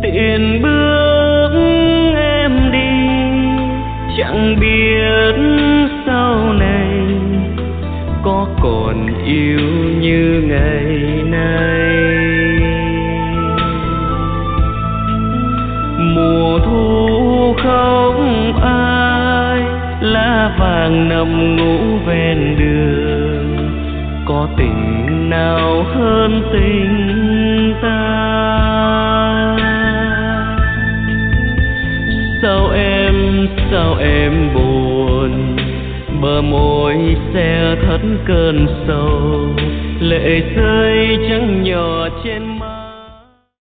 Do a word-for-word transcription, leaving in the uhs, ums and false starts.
tiện bước em đi, chẳng biết sau này có còn yêu như ngày nay. Mùa thu không ai, lá vàng nằm ngủ ven đường, có tình nào hơn tình ta. Sao em, sao em buồn, bờ môi xe thẫn cơn sầu, lệ rơi trắng nhỏ trên